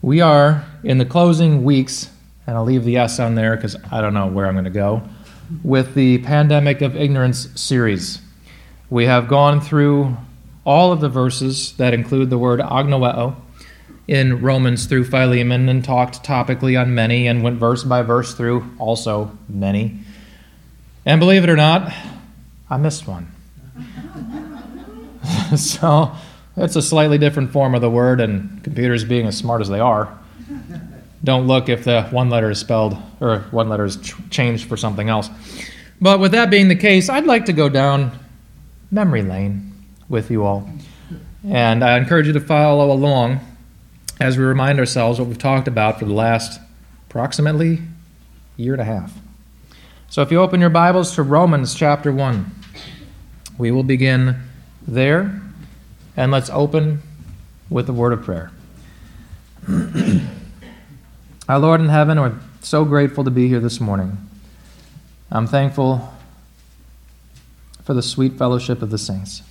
We are in the closing weeks, and I'll leave the S on there because I don't know where I'm going to go, with the Pandemic of Ignorance series. We have gone through all of the verses that include the word agnoeo in Romans through Philemon and talked topically on many and went verse by verse through also many. And believe it or not, I missed one. So it's a slightly different form of the word, and computers being as smart as they are, don't look if the one letter is spelled or one letter is changed for something else. But with that being the case, I'd like to go down memory lane with you all. And I encourage you to follow along as we remind ourselves what we've talked about for the last approximately year and a half. So if you open your Bibles to Romans chapter 1, we will begin there. And let's open with a word of prayer. Our Lord in heaven, we're so grateful to be here this morning. I'm thankful for the sweet fellowship of the saints.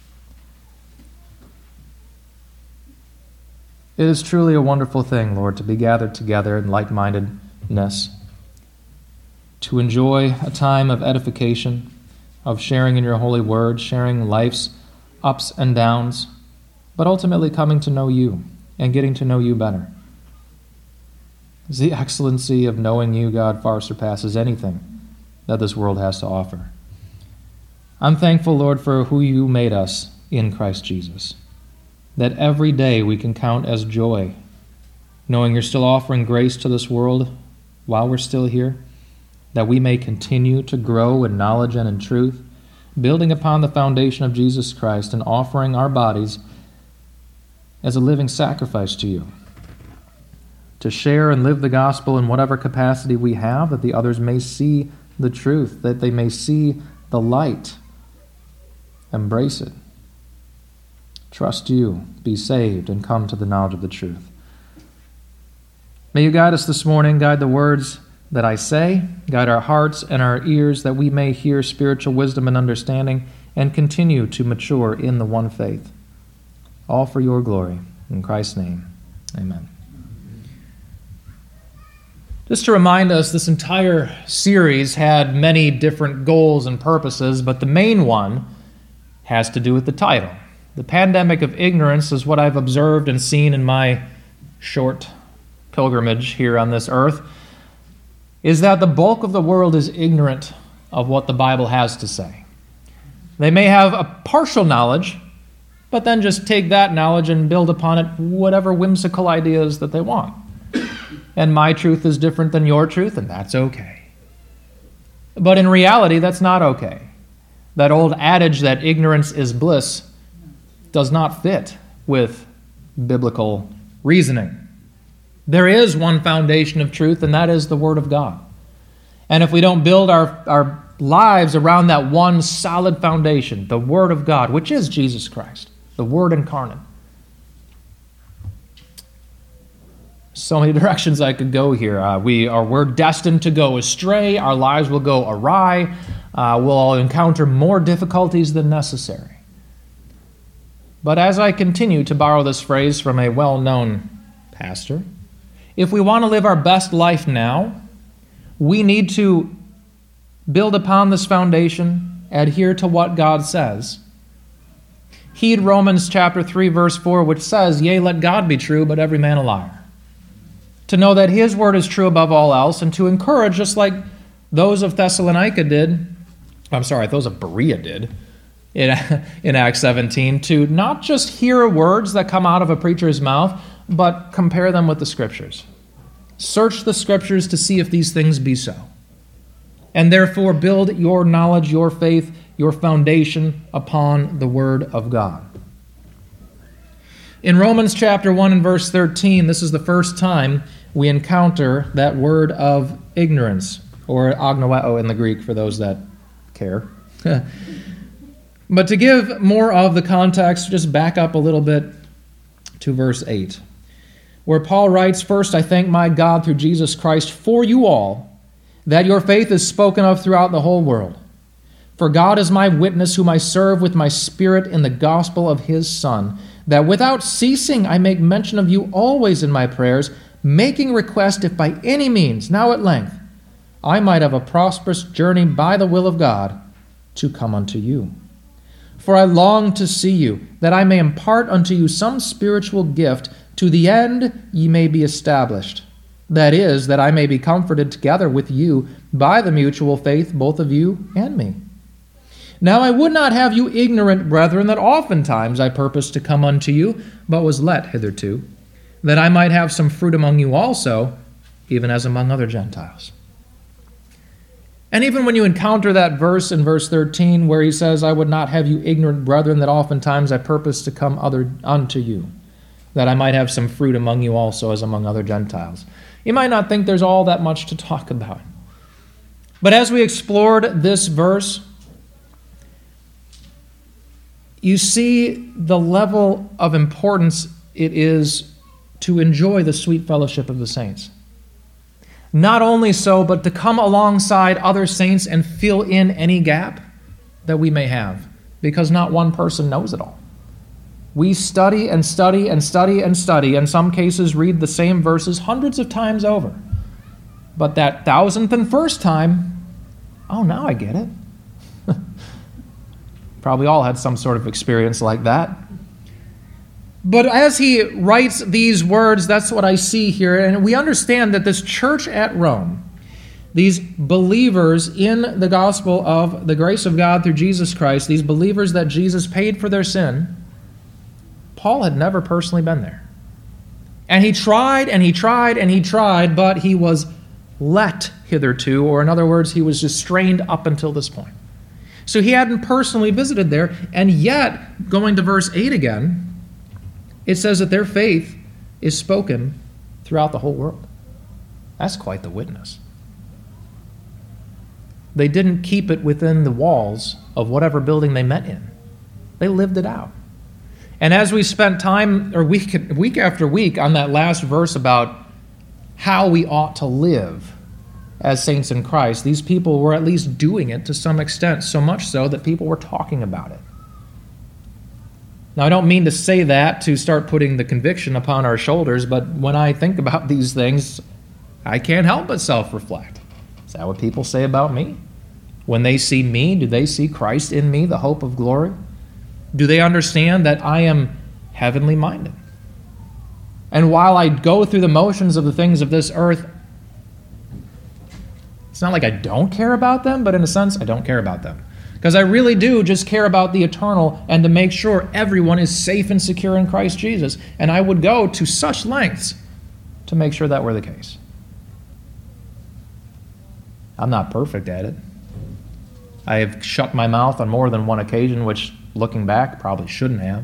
It is truly a wonderful thing, Lord, to be gathered together in like-mindedness, to enjoy a time of edification, of sharing in your holy word, sharing life's ups and downs, but ultimately coming to know you and getting to know you better. The excellency of knowing you, God, far surpasses anything that this world has to offer. I'm thankful, Lord, for who you made us in Christ Jesus, that every day we can count as joy, knowing you're still offering grace to this world while we're still here, that we may continue to grow in knowledge and in truth, building upon the foundation of Jesus Christ and offering our bodies as a living sacrifice to you, to share and live the gospel in whatever capacity we have, that the others may see the truth, that they may see the light, embrace it, trust you, be saved, and come to the knowledge of the truth. May you guide us this morning, guide the words that I say, guide our hearts and our ears, that we may hear spiritual wisdom and understanding and continue to mature in the one faith. All for your glory. In Christ's name, amen. Just to remind us, this entire series had many different goals and purposes, but the main one has to do with the title. The Pandemic of Ignorance is what I've observed and seen in my short pilgrimage here on this earth, is that the bulk of the world is ignorant of what the Bible has to say. They may have a partial knowledge, but then just take that knowledge and build upon it whatever whimsical ideas that they want. And my truth is different than your truth, and that's okay. But in reality, that's not okay. That old adage that ignorance is bliss does not fit with biblical reasoning. There is one foundation of truth, and that is the Word of God. And if we don't build our lives around that one solid foundation, the Word of God, which is Jesus Christ, the Word incarnate. So many directions I could go here. We're destined to go astray. Our lives will go awry. We'll encounter more difficulties than necessary. But as I continue to borrow this phrase from a well-known pastor, if we want to live our best life now, we need to build upon this foundation, adhere to what God says. Heed Romans chapter 3, verse 4, which says, "Yea, let God be true, but every man a liar." To know that his word is true above all else, and to encourage, just like those of Thessalonica did, those of Berea did, in Acts 17, to not just hear words that come out of a preacher's mouth, but compare them with the Scriptures. Search the Scriptures to see if these things be so. And therefore build your knowledge, your faith, your foundation upon the Word of God. In Romans chapter 1 and verse 13, this is the first time we encounter that word of ignorance, or agnoeo in the Greek for those that care. But to give more of the context, just back up a little bit to verse 8, where Paul writes, "First I thank my God through Jesus Christ for you all, that your faith is spoken of throughout the whole world. For God is my witness, whom I serve with my spirit in the gospel of his Son, that without ceasing I make mention of you always in my prayers, making request if by any means, now at length, I might have a prosperous journey by the will of God to come unto you. For I long to see you, that I may impart unto you some spiritual gift, to the end ye may be established. That is, that I may be comforted together with you by the mutual faith, both of you and me. Now I would not have you ignorant, brethren, that oftentimes I purposed to come unto you, but was let hitherto, that I might have some fruit among you also, even as among other Gentiles. And even when you encounter that verse in verse 13 where he says, I would not have you ignorant, brethren, that oftentimes I purpose to come unto you, that I might have some fruit among you also as among other Gentiles. You might not think there's all that much to talk about. But as we explored this verse, you see the level of importance it is to enjoy the sweet fellowship of the saints. Not only so, but to come alongside other saints and fill in any gap that we may have, because not one person knows it all. We study and study and study and study, in some cases read the same verses hundreds of times over. But that 1,001st time, oh, now I get it. Probably all had some sort of experience like that. But as he writes these words, that's what I see here. And we understand that this church at Rome, these believers in the gospel of the grace of God through Jesus Christ, these believers that Jesus paid for their sin, Paul had never personally been there. And he tried and he tried and he tried, but he was let hitherto, or in other words, he was just strained up until this point. So he hadn't personally visited there, and yet, going to verse 8 again, it says that their faith is spoken throughout the whole world. That's quite the witness. They didn't keep it within the walls of whatever building they met in. They lived it out. And as we spent time, or week after week, on that last verse about how we ought to live as saints in Christ, these people were at least doing it to some extent, so much so that people were talking about it. Now, I don't mean to say that to start putting the conviction upon our shoulders, but when I think about these things, I can't help but self-reflect. Is that what people say about me? When they see me, do they see Christ in me, the hope of glory? Do they understand that I am heavenly minded? And while I go through the motions of the things of this earth, it's not like I don't care about them, but in a sense, I don't care about them. Because I really do just care about the eternal and to make sure everyone is safe and secure in Christ Jesus. And I would go to such lengths to make sure that were the case. I'm not perfect at it. I have shut my mouth on more than one occasion, which, looking back, probably shouldn't have.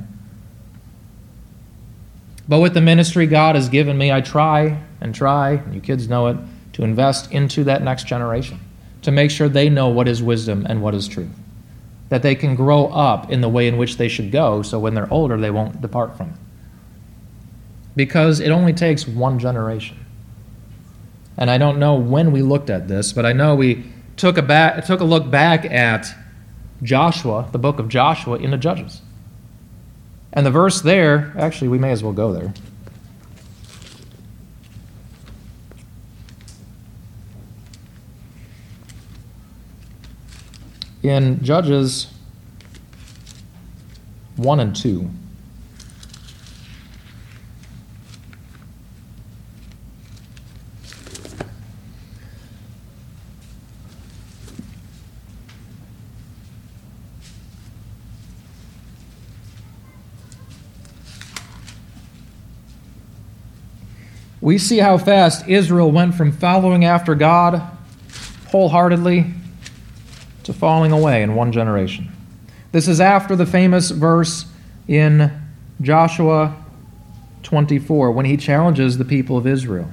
But with the ministry God has given me, I try, and you kids know it, to invest into that next generation, to make sure they know what is wisdom and what is truth, that they can grow up in the way in which they should go, so when they're older, they won't depart from it. Because it only takes one generation. And I don't know when we looked at this, but I know we took a look back at Joshua, the book of Joshua, in the Judges. And the verse there, actually, we may as well go there. In Judges 1 and 2, we see how fast Israel went from following after God wholeheartedly to falling away in one generation. This is after the famous verse in Joshua 24, when he challenges the people of Israel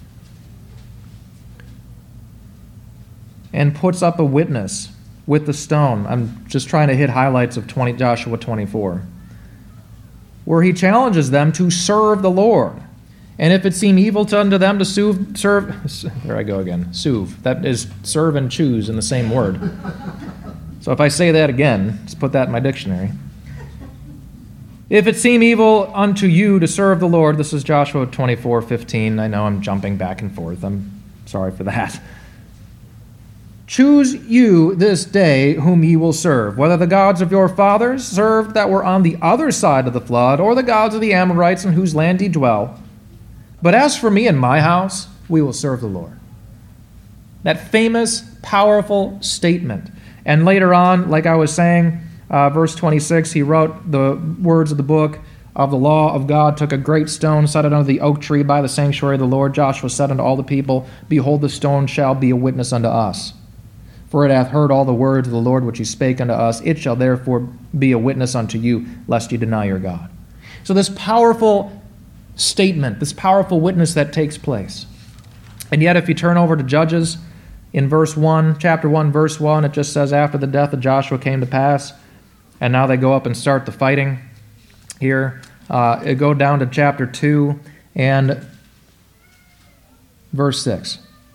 and puts up a witness with the stone. I'm just trying to hit highlights of Joshua 24, where he challenges them to serve the Lord. And if it seem evil unto them to serve, there I go again, suv. That is serve and choose in the same word. So if I say that again, just put that in my dictionary. If it seem evil unto you to serve the Lord, this is Joshua 24:15. I know I'm jumping back and forth. I'm sorry for that. Choose you this day whom ye will serve, whether the gods of your fathers served that were on the other side of the flood, or the gods of the Amorites in whose land ye dwell. But as for me and my house, we will serve the Lord. That famous, powerful statement. And later on, like I was saying, verse 26, he wrote the words of the book of the law of God, took a great stone, set it under the oak tree by the sanctuary of the Lord. Joshua said unto all the people, Behold, the stone shall be a witness unto us. For it hath heard all the words of the Lord which he spake unto us. It shall therefore be a witness unto you, lest you deny your God. So this powerful statement, this powerful witness that takes place. And yet if you turn over to Judges in verse 1, chapter 1, verse 1, it just says, after the death of Joshua came to pass, and now they go up and start the fighting here. It go down to chapter 2 and verse 6.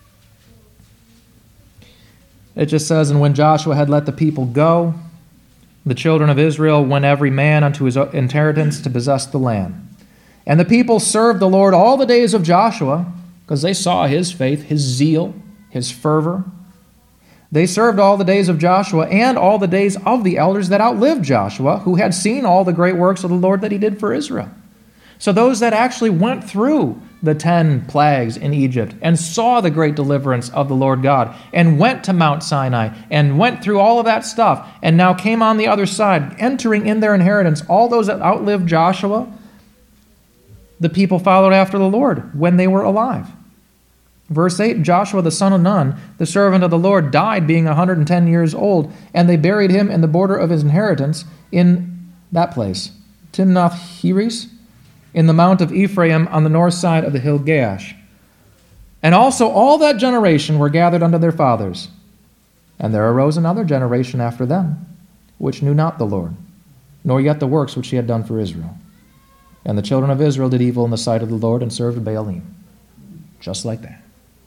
It just says, And when Joshua had let the people go, the children of Israel went every man unto his inheritance to possess the land. And the people served the Lord all the days of Joshua, because they saw his faith, his zeal, his fervor. They served all the days of Joshua and all the days of the elders that outlived Joshua, who had seen all the great works of the Lord that he did for Israel. So those that actually went through the 10 plagues in Egypt and saw the great deliverance of the Lord God and went to Mount Sinai and went through all of that stuff and now came on the other side, entering in their inheritance, all those that outlived Joshua, the people followed after the Lord when they were alive. Verse 8, Joshua the son of Nun, the servant of the Lord, died being 110 years old, and they buried him in the border of his inheritance in that place, Timnath-Heres, in the mount of Ephraim on the north side of the hill Gaash. And also all that generation were gathered unto their fathers. And there arose another generation after them, which knew not the Lord, nor yet the works which he had done for Israel. And the children of Israel did evil in the sight of the Lord and served Baalim. Just like that.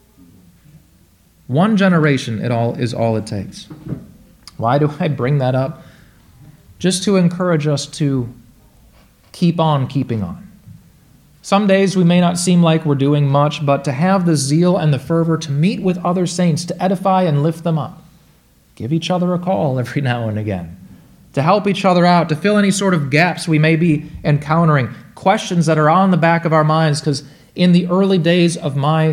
One generation is all it takes. Why do I bring that up? Just to encourage us to keep on keeping on. Some days we may not seem like we're doing much, but to have the zeal and the fervor to meet with other saints, to edify and lift them up. Give each other a call every now and again. To help each other out, to fill any sort of gaps we may be encountering, questions that are on the back of our minds, because in the early days of my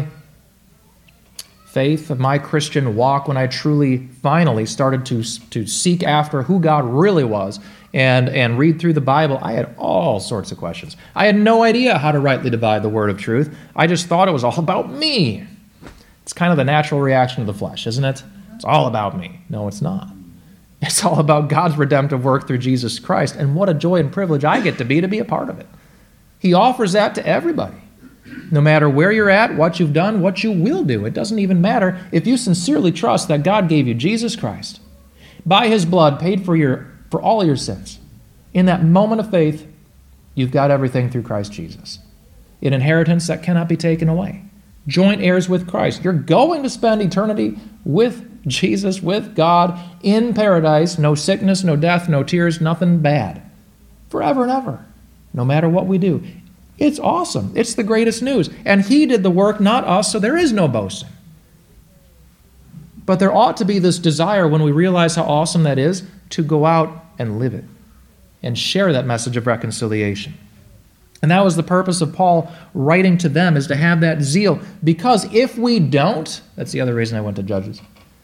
faith, of my Christian walk, when I truly, finally started to seek after who God really was and read through the Bible, I had all sorts of questions. I had no idea how to rightly divide the word of truth. I just thought it was all about me. It's kind of the natural reaction of the flesh, isn't it? It's all about me. No, it's not. It's all about God's redemptive work through Jesus Christ, and what a joy and privilege I get to be a part of it. He offers that to everybody. No matter where you're at, what you've done, what you will do. It doesn't even matter if you sincerely trust that God gave you Jesus Christ. By his blood, paid for all your sins. In that moment of faith, you've got everything through Christ Jesus. An inheritance that cannot be taken away. Joint heirs with Christ. You're going to spend eternity with Jesus, with God, in paradise. No sickness, no death, no tears, nothing bad. Forever and ever. No matter what we do. It's awesome. It's the greatest news. And he did the work, not us, so there is no boasting. But there ought to be this desire, when we realize how awesome that is, to go out and live it and share that message of reconciliation. And that was the purpose of Paul writing to them, is to have that zeal. Because if we don't, that's the other reason I went to Judges.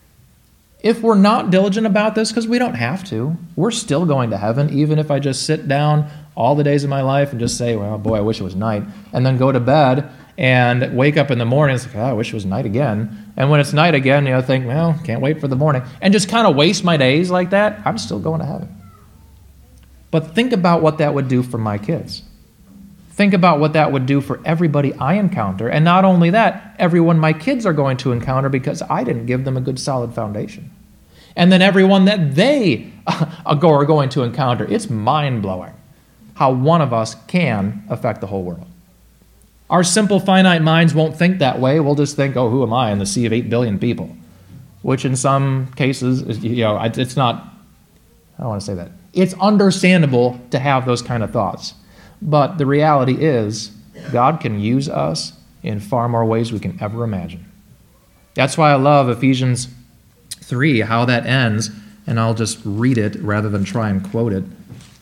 If we're not diligent about this, because we don't have to, we're still going to heaven, even if I just sit down all the days of my life and just say, well, boy, I wish it was night, and then go to bed and wake up in the morning and say, I wish it was night again. And when it's night again, think, well, can't wait for the morning. And just kind of waste my days like that, I'm still going to heaven. But think about what that would do for my kids. Think about what that would do for everybody I encounter. And not only that, everyone my kids are going to encounter, because I didn't give them a good solid foundation. And then everyone that they are going to encounter. It's mind-blowing how one of us can affect the whole world. Our simple finite minds won't think that way. We'll just think, oh, who am I in the sea of 8 billion people? Which in some cases, it's not, I don't want to say that. It's understandable to have those kind of thoughts. But the reality is, God can use us in far more ways we can ever imagine. That's why I love Ephesians 3, how that ends, and I'll just read it rather than try and quote it.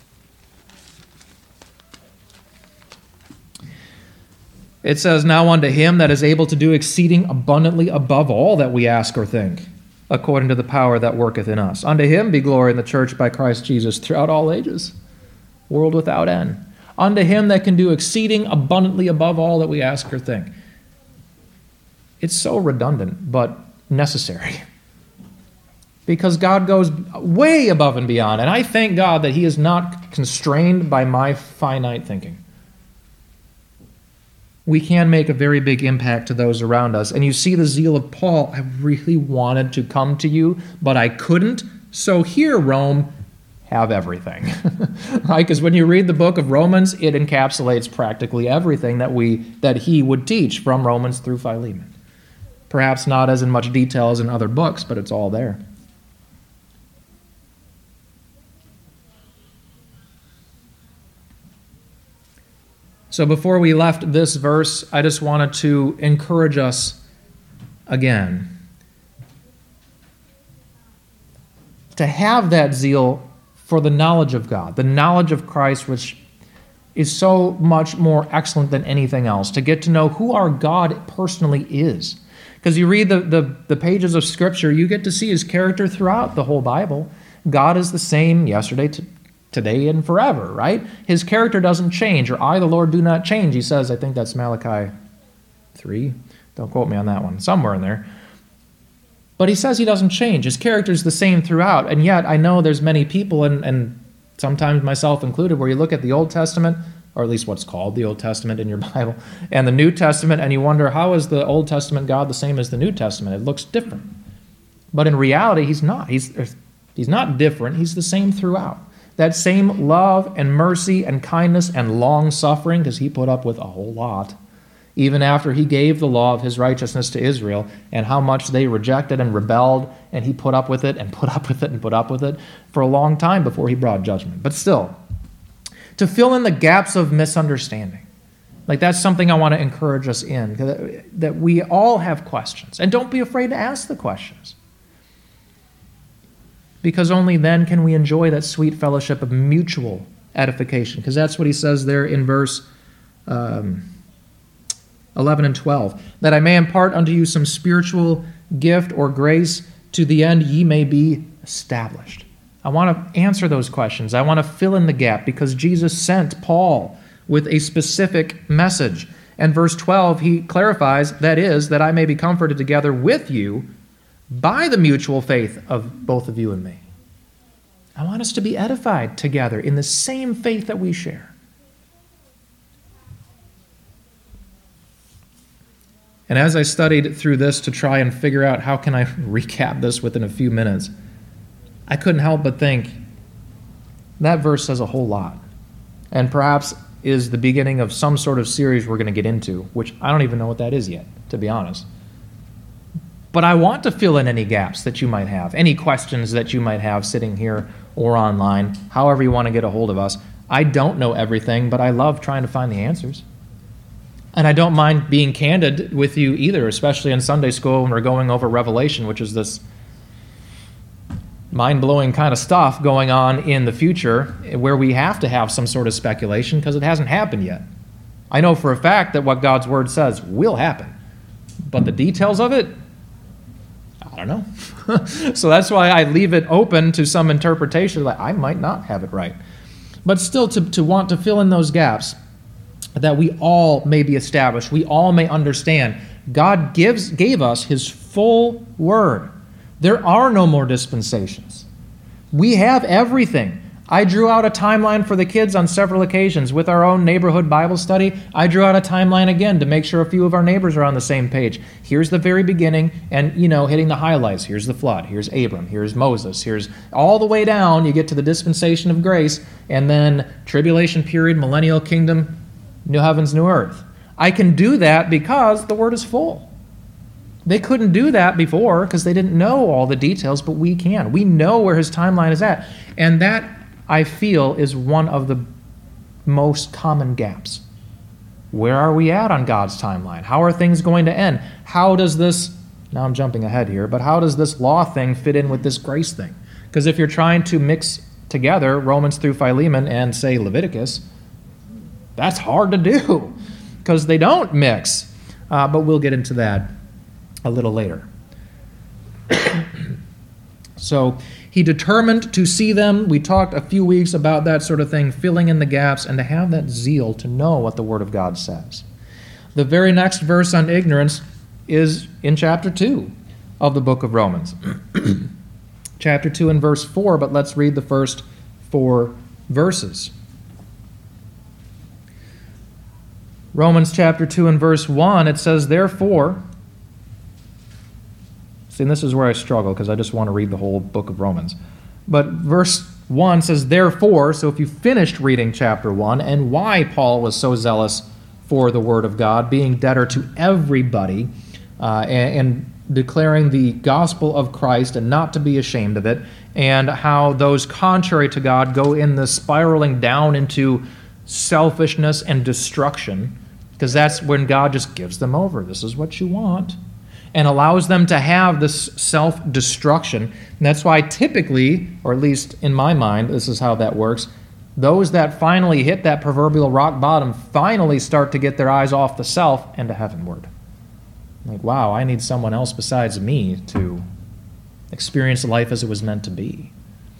It says, "Now unto him that is able to do exceeding abundantly above all that we ask or think, according to the power that worketh in us. Unto him be glory in the church by Christ Jesus throughout all ages, world without end. Unto him that can do exceeding abundantly above all that we ask or think." It's so redundant, but necessary. Because God goes way above and beyond, and I thank God that he is not constrained by my finite thinking. We can make a very big impact to those around us. And you see the zeal of Paul. I really wanted to come to you, but I couldn't. So here, Rome, have everything. Right? Because when you read the book of Romans, it encapsulates practically everything that he would teach from Romans through Philemon. Perhaps not as in much detail as in other books, but it's all there. So before we left this verse, I just wanted to encourage us again to have that zeal for the knowledge of God, the knowledge of Christ, which is so much more excellent than anything else, to get to know who our God personally is. Because you read the pages of Scripture, you get to see his character throughout the whole Bible. God is the same yesterday, today, and forever, right? His character doesn't change, or I, the Lord, do not change. He says, I think that's Malachi 3. Don't quote me on that one. Somewhere in there. But he says he doesn't change. His character is the same throughout. And yet, I know there's many people, and sometimes myself included, where you look at the Old Testament, or at least what's called the Old Testament in your Bible, and the New Testament, and you wonder, how is the Old Testament God the same as the New Testament? It looks different. But in reality, he's not. He's not different. He's the same throughout. That same love and mercy and kindness and long-suffering, because he put up with a whole lot, even after he gave the law of his righteousness to Israel, and how much they rejected and rebelled, and he put up with it and put up with it and put up with it for a long time before he brought judgment. But still, to fill in the gaps of misunderstanding, like that's something I want to encourage us in, that we all have questions, and don't be afraid to ask the questions. Because only then can we enjoy that sweet fellowship of mutual edification. Because that's what he says there in verse 11 and 12. That I may impart unto you some spiritual gift or grace, to the end ye may be established. I want to answer those questions. I want to fill in the gap, because Jesus sent Paul with a specific message. And verse 12, he clarifies, that is, that I may be comforted together with you by the mutual faith of both of you and me. I want us to be edified together in the same faith that we share. And as I studied through this to try and figure out how can I recap this within a few minutes, I couldn't help but think that verse says a whole lot. And perhaps is the beginning of some sort of series we're going to get into, which I don't even know what that is yet, to be honest. But I want to fill in any gaps that you might have, any questions that you might have sitting here or online, however you want to get a hold of us. I don't know everything, but I love trying to find the answers. And I don't mind being candid with you either, especially in Sunday school when we're going over Revelation, which is this mind-blowing kind of stuff going on in the future where we have to have some sort of speculation because it hasn't happened yet. I know for a fact that what God's Word says will happen, but the details of it, I don't know. So that's why I leave it open to some interpretation that I might not have it right. But still to want to fill in those gaps, that we all may be established, we all may understand. God gave us his full word. There are no more dispensations. We have everything. I drew out a timeline for the kids on several occasions with our own neighborhood Bible study. I drew out a timeline again to make sure a few of our neighbors are on the same page. Here's the very beginning and, hitting the highlights. Here's the flood. Here's Abram. Here's Moses. Here's all the way down. You get to the dispensation of grace and then tribulation period, millennial kingdom, new heavens, new earth. I can do that because the word is full. They couldn't do that before because they didn't know all the details, but we can. We know where his timeline is at. And that I feel, is one of the most common gaps. Where are we at on God's timeline? How are things going to end? How does this, now I'm jumping ahead here, but how does this law thing fit in with this grace thing? Because if you're trying to mix together Romans through Philemon and, say, Leviticus, that's hard to do because they don't mix. But we'll get into that a little later. So he determined to see them. We talked a few weeks about that sort of thing, filling in the gaps, and to have that zeal to know what the Word of God says. The very next verse on ignorance is in chapter 2 of the book of Romans. Chapter 2 and verse 4, but let's read the first 4 verses. Romans chapter 2 and verse 1, it says, therefore, see, and this is where I struggle because I just want to read the whole book of Romans. But verse 1 says, therefore, so if you finished reading chapter 1 and why Paul was so zealous for the Word of God, being debtor to everybody, and declaring the gospel of Christ and not to be ashamed of it, and how those contrary to God go in the spiraling down into selfishness and destruction, because that's when God just gives them over. This is what you want, and allows them to have this self-destruction. And that's why typically, or at least in my mind, this is how that works, those that finally hit that proverbial rock bottom finally start to get their eyes off the self and to heavenward. Like, wow, I need someone else besides me to experience life as it was meant to be.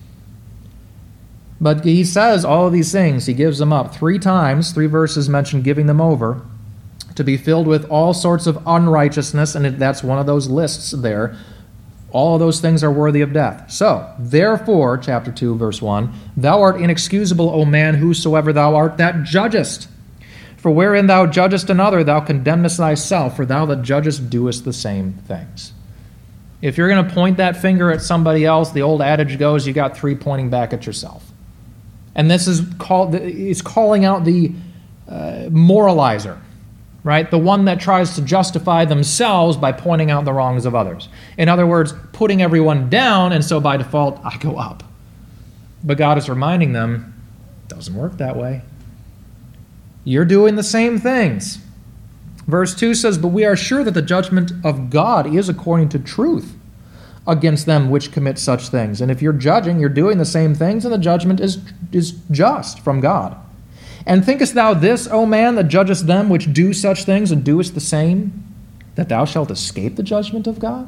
But he says all of these things. He gives them up 3 times. 3 verses mention giving them over to be filled with all sorts of unrighteousness, and that's one of those lists there. All of those things are worthy of death. So, therefore, chapter 2, verse 1, thou art inexcusable, O man, whosoever thou art that judgest. For wherein thou judgest another, thou condemnest thyself, for thou that judgest doest the same things. If you're going to point that finger at somebody else, the old adage goes, you got 3 pointing back at yourself. And this is calling out the moralizer, right? The one that tries to justify themselves by pointing out the wrongs of others. In other words, putting everyone down, and so by default, I go up. But God is reminding them, it doesn't work that way. You're doing the same things. Verse 2 says, but we are sure that the judgment of God is according to truth against them which commit such things. And if you're judging, you're doing the same things, and the judgment is just from God. And thinkest thou this, O man, that judgest them which do such things, and doest the same, that thou shalt escape the judgment of God?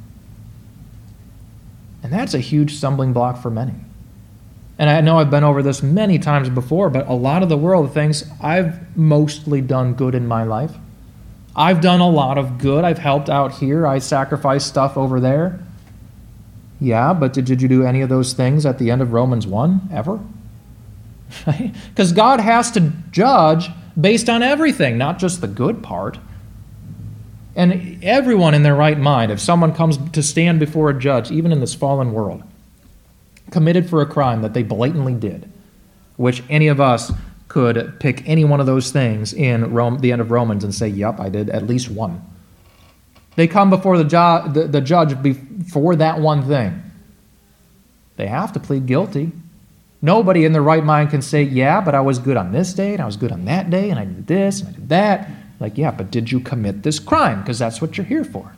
And that's a huge stumbling block for many. And I know I've been over this many times before, but a lot of the world thinks I've mostly done good in my life. I've done a lot of good. I've helped out here. I sacrificed stuff over there. Yeah, but did you do any of those things at the end of Romans 1 ever? Because God has to judge based on everything, not just the good part. And everyone in their right mind, if someone comes to stand before a judge, even in this fallen world, committed for a crime that they blatantly did, which any of us could pick any one of those things in the end of Romans and say, yep, I did at least one. They come before the judge for that one thing. They have to plead guilty. Nobody in their right mind can say, yeah, but I was good on this day, and I was good on that day, and I did this, and I did that. Like, yeah, but did you commit this crime? Because that's what you're here for.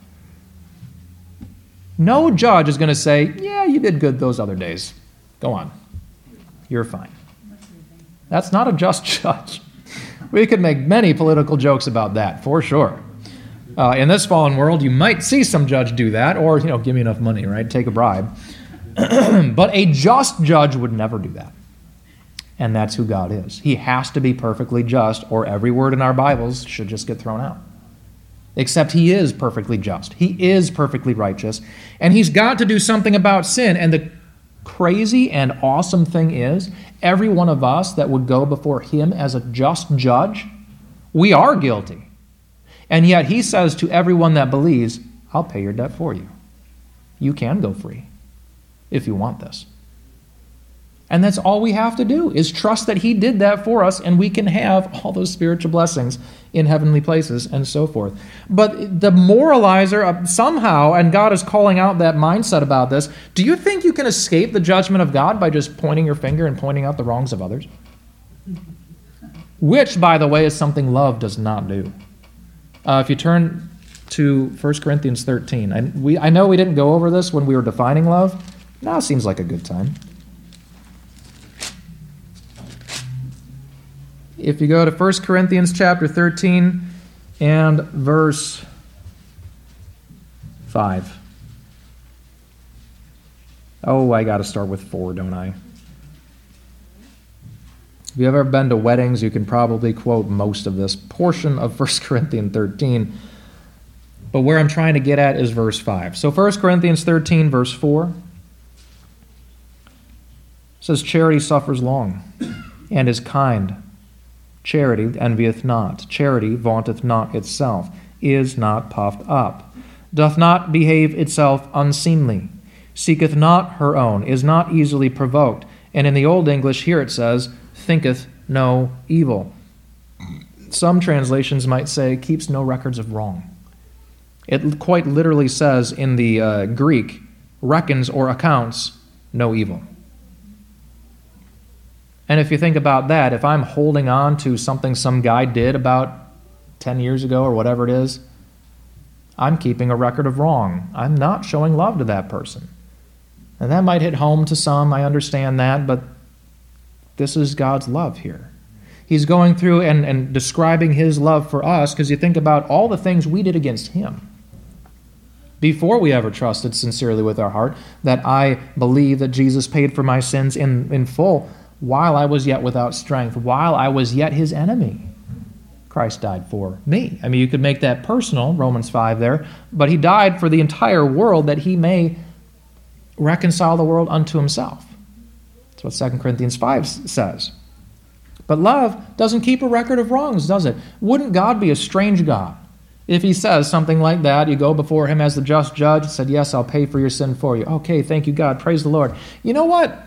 No judge is going to say, yeah, you did good those other days. Go on. You're fine. That's not a just judge. We could make many political jokes about that, for sure. In this fallen world, you might see some judge do that, or, give me enough money, right? Take a bribe. But a just judge would never do that. And that's who God is. He has to be perfectly just, or every word in our Bibles should just get thrown out. Except he is perfectly just. He is perfectly righteous. And he's got to do something about sin. And the crazy and awesome thing is, every one of us that would go before him as a just judge, we are guilty. And yet he says to everyone that believes, I'll pay your debt for you. You can go free if you want this. And that's all we have to do, is trust that he did that for us, and we can have all those spiritual blessings in heavenly places and so forth. But the moralizer, somehow, and God is calling out that mindset about this, do you think you can escape the judgment of God by just pointing your finger and pointing out the wrongs of others? Which, by the way, is something love does not do. If you turn to 1 Corinthians 13, I know we didn't go over this when we were defining love. Now seems like a good time. If you go to 1 Corinthians chapter 13 and verse 5. Oh, I got to start with 4, don't I? If you've ever been to weddings, you can probably quote most of this portion of 1 Corinthians 13. But where I'm trying to get at is verse 5. So 1 Corinthians 13, verse 4 says, charity suffers long and is kind. Charity envieth not. Charity vaunteth not itself, is not puffed up, doth not behave itself unseemly, seeketh not her own, is not easily provoked. And in the Old English, here it says, thinketh no evil. Some translations might say, keeps no records of wrong. It quite literally says in the Greek, reckons or accounts no evil. And if you think about that, if I'm holding on to something some guy did about 10 years ago or whatever it is, I'm keeping a record of wrong. I'm not showing love to that person. And that might hit home to some, I understand that, but this is God's love here. He's going through and describing his love for us, because you think about all the things we did against him before we ever trusted sincerely with our heart that I believe that Jesus paid for my sins in full. While I was yet without strength, while I was yet his enemy, Christ died for me. I mean, you could make that personal, Romans 5 there, but he died for the entire world that he may reconcile the world unto himself. That's what 2 Corinthians 5 says. But love doesn't keep a record of wrongs, does it? Wouldn't God be a strange God if he says something like that? You go before him as the just judge, said, yes, I'll pay for your sin for you. Okay, thank you, God. Praise the Lord. You know what?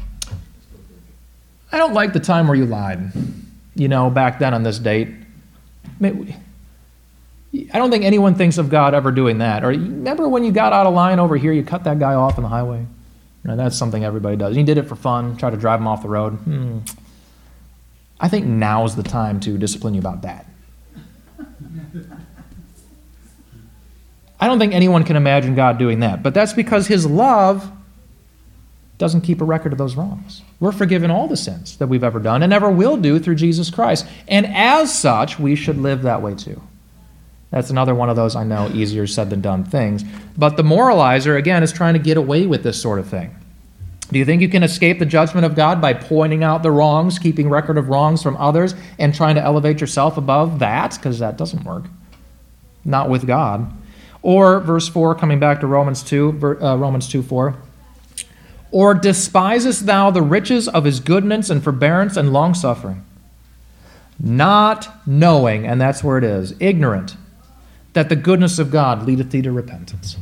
I don't like the time where you lied, back then on this date. I don't think anyone thinks of God ever doing that. Or remember when you got out of line over here, you cut that guy off on the highway? That's something everybody does. You did it for fun, try to drive him off the road. I think now's the time to discipline you about that. I don't think anyone can imagine God doing that. But that's because his love doesn't keep a record of those wrongs. We're forgiven all the sins that we've ever done and ever will do through Jesus Christ. And as such, we should live that way too. That's another one of those, I know, easier said than done things. But the moralizer, again, is trying to get away with this sort of thing. Do you think you can escape the judgment of God by pointing out the wrongs, keeping record of wrongs from others, and trying to elevate yourself above that? Because that doesn't work. Not with God. Or, verse 4, coming back to Romans 2:4. Or despisest thou the riches of his goodness and forbearance and longsuffering, not knowing, and that's where it is, ignorant, that the goodness of God leadeth thee to repentance.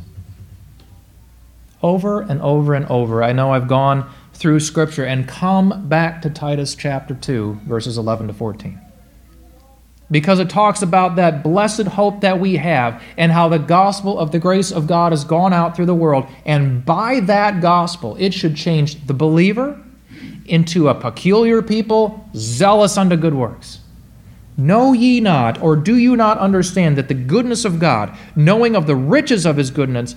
Over and over and over, I know I've gone through Scripture and come back to Titus chapter 2, verses 11 to 14. Because it talks about that blessed hope that we have and how the gospel of the grace of God has gone out through the world. And by that gospel, it should change the believer into a peculiar people, zealous unto good works. Know ye not, or do you not understand that the goodness of God, knowing of the riches of his goodness,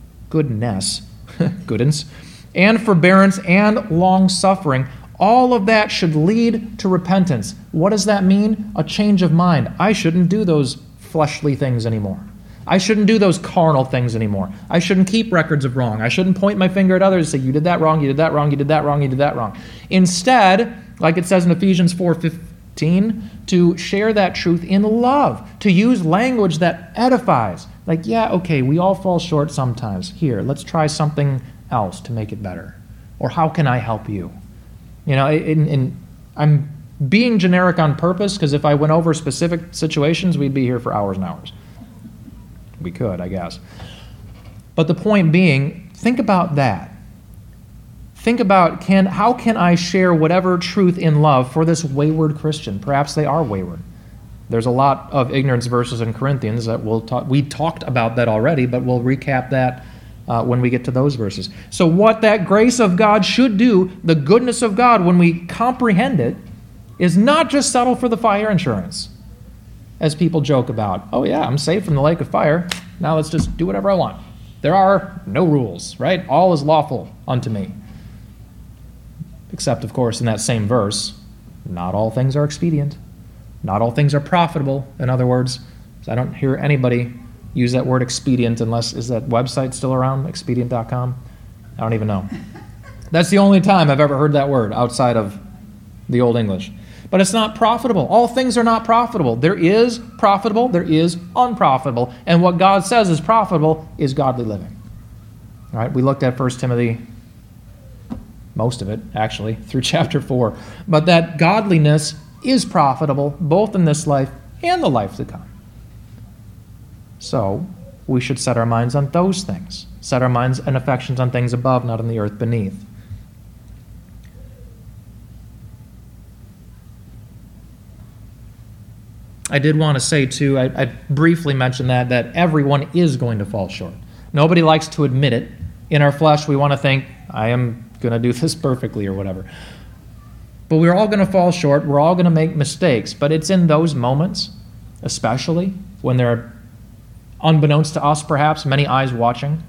and forbearance and long-suffering, all of that should lead to repentance. What does that mean? A change of mind. I shouldn't do those fleshly things anymore. I shouldn't do those carnal things anymore. I shouldn't keep records of wrong. I shouldn't point my finger at others and say, you did that wrong, you did that wrong, you did that wrong, you did that wrong. Instead, like it says in Ephesians 4:15, to share that truth in love, to use language that edifies. Like, yeah, okay, we all fall short sometimes. Here, let's try something else to make it better. Or how can I help you? I'm being generic on purpose, because if I went over specific situations, we'd be here for hours and hours. We could, I guess. But the point being, think about that. Think about, how can I share whatever truth in love for this wayward Christian? Perhaps they are wayward. There's a lot of ignorance verses in Corinthians that we talked about that already, but we'll recap that when we get to those verses. So what that grace of God should do, the goodness of God, when we comprehend it, is not just settle for the fire insurance, as people joke about. Oh yeah, I'm safe from the lake of fire. Now let's just do whatever I want. There are no rules, right? All is lawful unto me. Except, of course, in that same verse, not all things are expedient. Not all things are profitable, in other words. So I don't hear anybody use that word expedient unless, is that website still around, expedient.com? I don't even know. That's the only time I've ever heard that word outside of the Old English. But it's not profitable. All things are not profitable. There is profitable, there is unprofitable. And what God says is profitable is godly living. All right, we looked at 1 Timothy, most of it, actually, through chapter 4. But that godliness is profitable, both in this life and the life to come. So, we should set our minds on those things. Set our minds and affections on things above, not on the earth beneath. I did want to say, too, I briefly mentioned that everyone is going to fall short. Nobody likes to admit it. In our flesh, we want to think, I am going to do this perfectly or whatever. But we're all going to fall short. We're all going to make mistakes. But it's in those moments, especially when there are, unbeknownst to us perhaps, many eyes watching,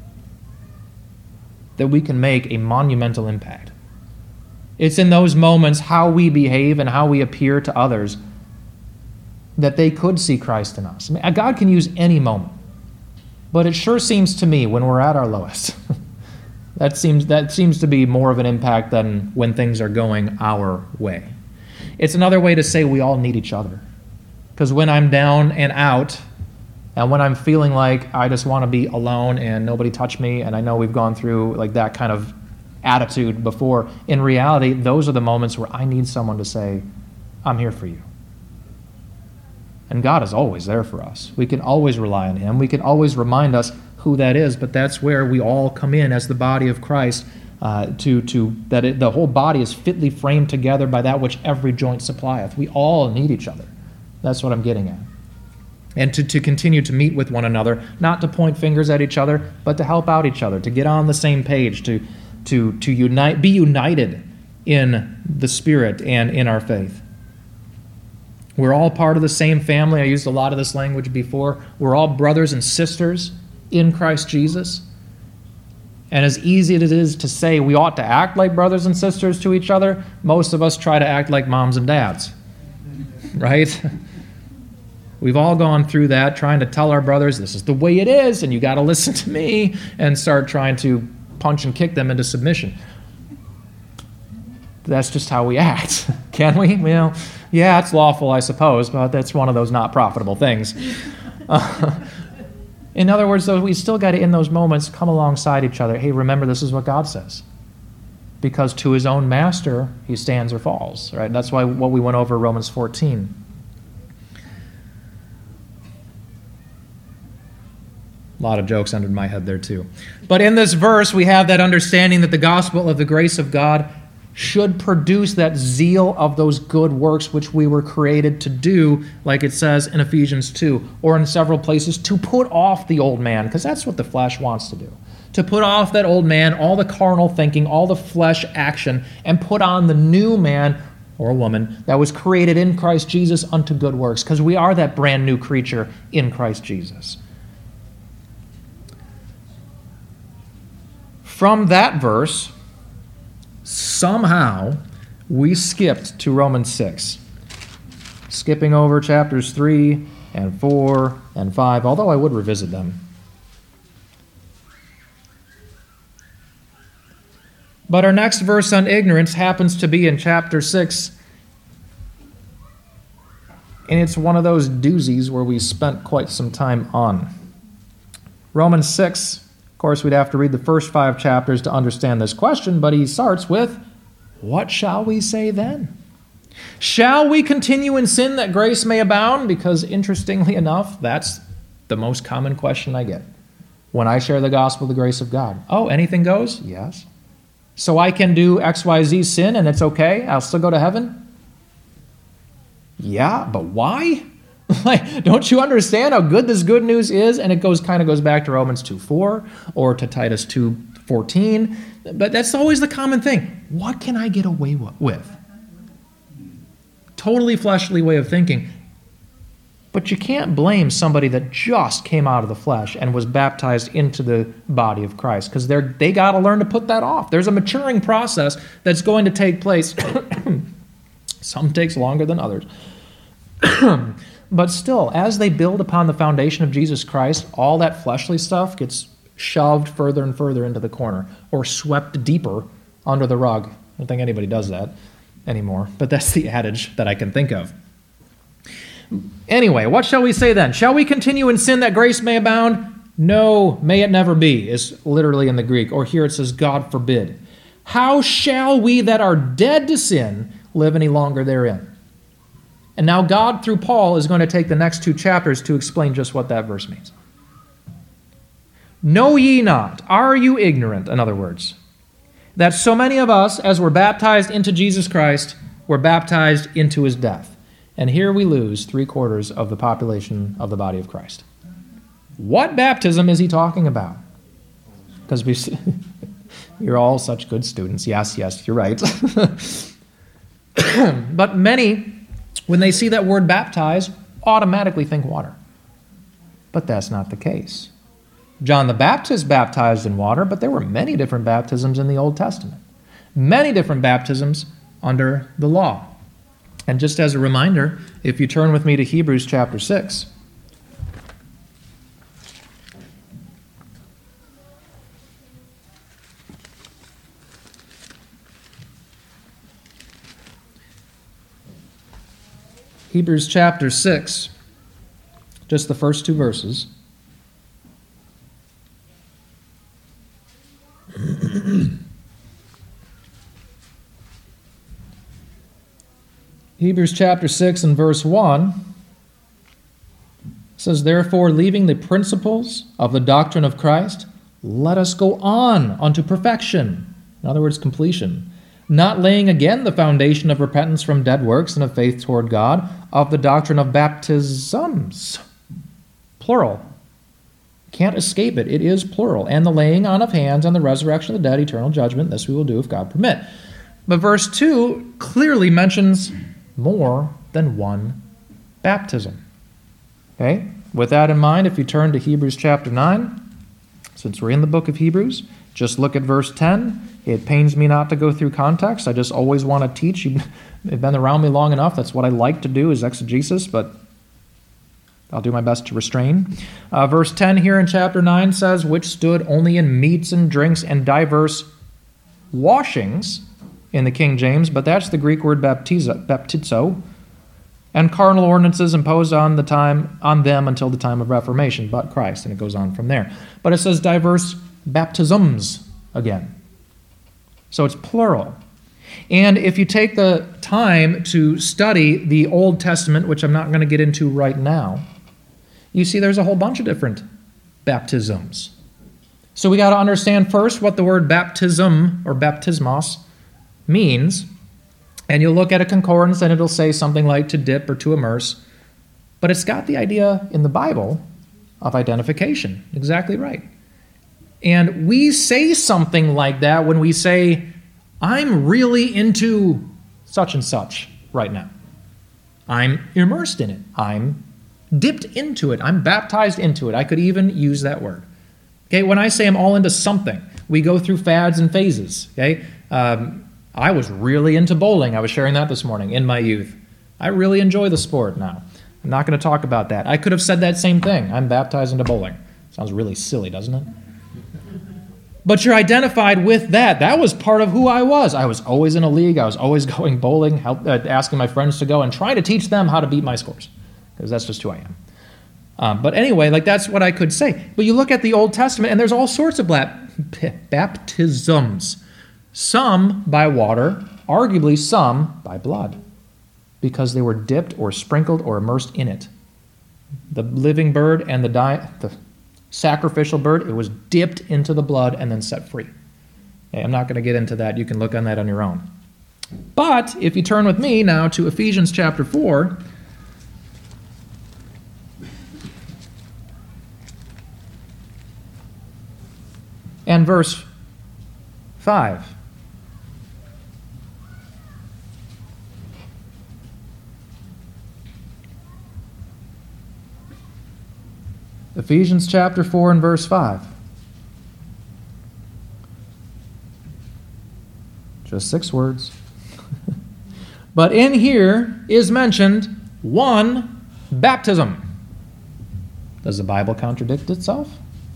that we can make a monumental impact. It's in those moments how we behave and how we appear to others that they could see Christ in us. I mean, God can use any moment. But it sure seems to me when we're at our lowest, that seems to be more of an impact than when things are going our way. It's another way to say we all need each other. Because when I'm down and out, and when I'm feeling like I just want to be alone and nobody touch me, and I know we've gone through like that kind of attitude before, in reality, those are the moments where I need someone to say, I'm here for you. And God is always there for us. We can always rely on Him. We can always remind us who that is, but that's where we all come in as the body of Christ, the whole body is fitly framed together by that which every joint supplieth. We all need each other. That's what I'm getting at. And to continue to meet with one another, not to point fingers at each other, but to help out each other, to get on the same page, to unite, be united in the Spirit and in our faith. We're all part of the same family. I used a lot of this language before. We're all brothers and sisters in Christ Jesus. And as easy as it is to say we ought to act like brothers and sisters to each other, most of us try to act like moms and dads. Right? We've all gone through that, trying to tell our brothers, this is the way it is, and you got to listen to me, and start trying to punch and kick them into submission. That's just how we act. Can we? Well, yeah, it's lawful, I suppose, but that's one of those not profitable things. In other words, though, we still got to, in those moments, come alongside each other. Hey, remember, this is what God says. Because to his own master, he stands or falls. Right? That's why what we went over Romans 14. A lot of jokes entered my head there, too. But in this verse, we have that understanding that the gospel of the grace of God should produce that zeal of those good works which we were created to do, like it says in Ephesians 2, or in several places, to put off the old man, because that's what the flesh wants to do. To put off that old man, all the carnal thinking, all the flesh action, and put on the new man or woman that was created in Christ Jesus unto good works, because we are that brand new creature in Christ Jesus. From that verse, somehow we skipped to Romans 6, skipping over chapters 3 and 4 and 5, although I would revisit them. But our next verse on ignorance happens to be in chapter 6, and it's one of those doozies where we spent quite some time on. Romans 6, of course, we'd have to read the first 5 chapters to understand this question, but he starts with, what shall we say then? Shall we continue in sin that grace may abound? Because interestingly enough, that's the most common question I get when I share the gospel of the grace of God. Oh, anything goes? Yes. So I can do XYZ sin and it's okay? I'll still go to heaven? Yeah, but why? Like, don't you understand how good this good news is? And it kind of goes back to Romans 2:4 or to Titus 2:14. But that's always the common thing. What can I get away with? Totally fleshly way of thinking. But you can't blame somebody that just came out of the flesh and was baptized into the body of Christ, because they got to learn to put that off. There's a maturing process that's going to take place. Some takes longer than others. But still, as they build upon the foundation of Jesus Christ, all that fleshly stuff gets shoved further and further into the corner or swept deeper under the rug. I don't think anybody does that anymore, but that's the adage that I can think of. Anyway, what shall we say then? Shall we continue in sin that grace may abound? No, may it never be, is literally in the Greek. Or here it says, God forbid. How shall we that are dead to sin live any longer therein? And now God, through Paul, is going to take the next 2 chapters to explain just what that verse means. Know ye not, are you ignorant, in other words, that so many of us, as were baptized into Jesus Christ, were baptized into his death? And here we lose 3/4 of the population of the body of Christ. What baptism is he talking about? Because you're all such good students. Yes, you're right. But many, when they see that word baptize, automatically think water. But that's not the case. John the Baptist baptized in water, but there were many different baptisms in the Old Testament. Many different baptisms under the law. And just as a reminder, if you turn with me to Hebrews chapter 6. Hebrews chapter 6, just the first 2 verses. Hebrews chapter 6 and verse 1 says, Therefore, leaving the principles of the doctrine of Christ, let us go on unto perfection. In other words, completion. Not laying again the foundation of repentance from dead works and of faith toward God, of the doctrine of baptisms. Plural. Can't escape it. It is plural. And the laying on of hands and the resurrection of the dead, eternal judgment. This we will do if God permit. But verse 2 clearly mentions more than one baptism. Okay? With that in mind, if you turn to Hebrews chapter 9, since we're in the book of Hebrews, just look at verse 10. It pains me not to go through context. I just always want to teach. You've been around me long enough. That's what I like to do, is exegesis, but I'll do my best to restrain. Verse 10 here in chapter 9 says, Which stood only in meats and drinks and diverse washings, in the King James, but that's the Greek word baptizo, and carnal ordinances imposed on them until the time of Reformation, but Christ, and it goes on from there. But it says diverse baptisms again. So it's plural. And if you take the time to study the Old Testament, which I'm not going to get into right now, you see there's a whole bunch of different baptisms. So we got to understand first what the word baptism or baptismos means, and you'll look at a concordance and it'll say something like to dip or to immerse, but it's got the idea in the Bible of identification. Exactly right. And we say something like that when we say, I'm really into such and such right now. I'm immersed in it. I'm dipped into it. I'm baptized into it. I could even use that word. Okay, when I say I'm all into something, we go through fads and phases. Okay, I was really into bowling. I was sharing that this morning in my youth. I really enjoy the sport now. I'm not going to talk about that. I could have said that same thing. I'm baptized into bowling. Sounds really silly, doesn't it? But you're identified with that. That was part of who I was. I was always in a league. I was always going bowling, asking my friends to go and trying to teach them how to beat my scores, because that's just who I am. But anyway, that's what I could say. But you look at the Old Testament, and there's all sorts of baptisms. Some by water, arguably some by blood, because they were dipped or sprinkled or immersed in it. The living bird and the sacrificial bird, it was dipped into the blood and then set free. Okay, I'm not going to get into that. You can look on that on your own. But if you turn with me now to Ephesians chapter 4, and verse 5. Ephesians chapter 4 and verse 5. Just 6 words. But in here is mentioned one baptism. Does the Bible contradict itself?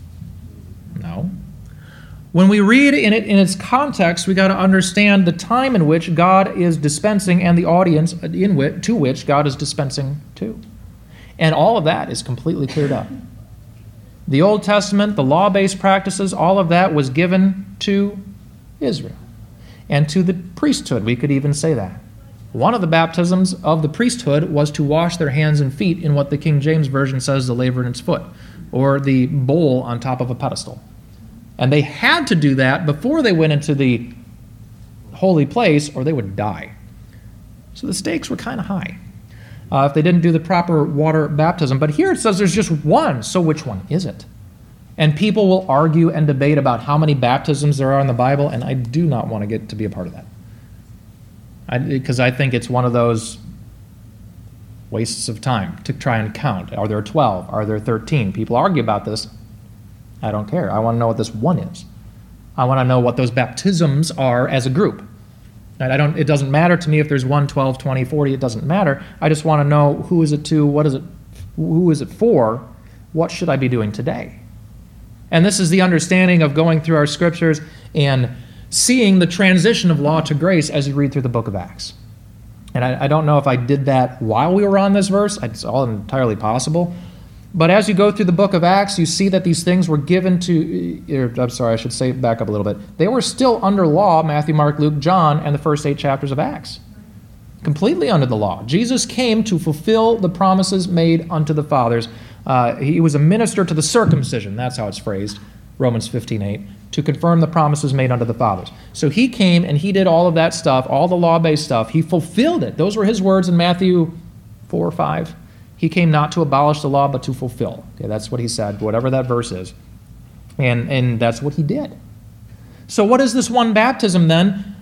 No. When we read in its context, we got to understand the time in which God is dispensing and the audience to which God is dispensing to. And all of that is completely cleared up. The Old Testament, the law-based practices, all of that was given to Israel and to the priesthood. We could even say that. One of the baptisms of the priesthood was to wash their hands and feet in what the King James Version says the laver in its foot, or the bowl on top of a pedestal. And they had to do that before they went into the holy place, or they would die. So the stakes were kind of high if they didn't do the proper water baptism. But here it says there's just one, so which one is it? And people will argue and debate about how many baptisms there are in the Bible, and I do not want to get to be a part of that. Because I think it's one of those wastes of time to try and count. Are there 12? Are there 13? People argue about this. I don't care. I want to know what this one is. I want to know what those baptisms are as a group. It doesn't matter to me if there's 1, 12, 20, 40. It doesn't matter. I just want to know who is it to, what is it, who is it for, what should I be doing today? And this is the understanding of going through our scriptures and seeing the transition of law to grace as you read through the book of Acts. And I don't know if I did that while we were on this verse. It's all entirely possible. But as you go through the book of Acts, you see that these things were given to, I should say, back up a little bit. They were still under law, Matthew, Mark, Luke, John, and the first 8 chapters of Acts. Completely under the law. Jesus came to fulfill the promises made unto the fathers. He was a minister to the circumcision. That's how it's phrased, Romans 15:8, to confirm the promises made unto the fathers. So he came and he did all of that stuff, all the law-based stuff. He fulfilled it. Those were his words in Matthew 4 or 5. He came not to abolish the law, but to fulfill. Okay, that's what he said, whatever that verse is. And that's what he did. So what is this one baptism then?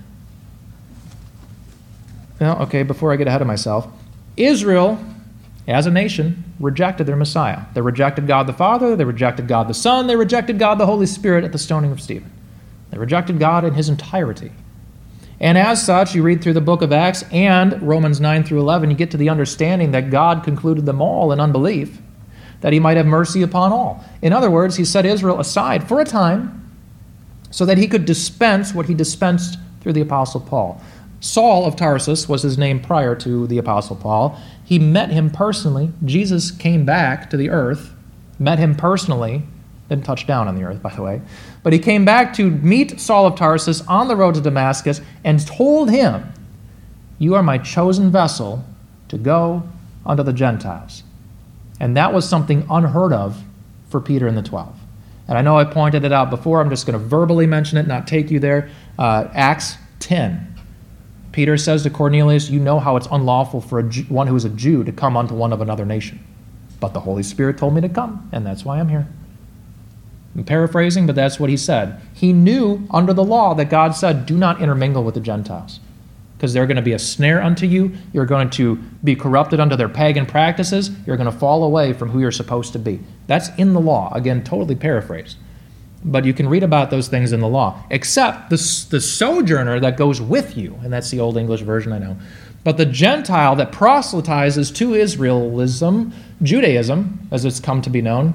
Well, okay, before I get ahead of myself, Israel, as a nation, rejected their Messiah. They rejected God the Father, they rejected God the Son, they rejected God the Holy Spirit at the stoning of Stephen. They rejected God in his entirety. And as such, you read through the book of Acts and Romans 9 through 11, you get to the understanding that God concluded them all in unbelief, that he might have mercy upon all. In other words, he set Israel aside for a time so that he could dispense what he dispensed through the Apostle Paul. Saul of Tarsus was his name prior to the Apostle Paul. He met him personally. Jesus came back to the earth, met him personally, didn't touch down on the earth, by the way. But he came back to meet Saul of Tarsus on the road to Damascus and told him, "You are my chosen vessel to go unto the Gentiles." And that was something unheard of for Peter and the 12. And I know I pointed it out before. I'm just going to verbally mention it, not take you there. Acts 10. Peter says to Cornelius, "You know how it's unlawful for one who is a Jew to come unto one of another nation. But the Holy Spirit told me to come, and that's why I'm here." I'm paraphrasing, but that's what he said. He knew under the law that God said, do not intermingle with the Gentiles, because they're going to be a snare unto you. You're going to be corrupted under their pagan practices. You're going to fall away from who you're supposed to be. That's in the law. Again, totally paraphrased. But you can read about those things in the law, except the sojourner that goes with you, and that's the Old English version, I know. But the Gentile that proselytizes to Israelism, Judaism, as it's come to be known,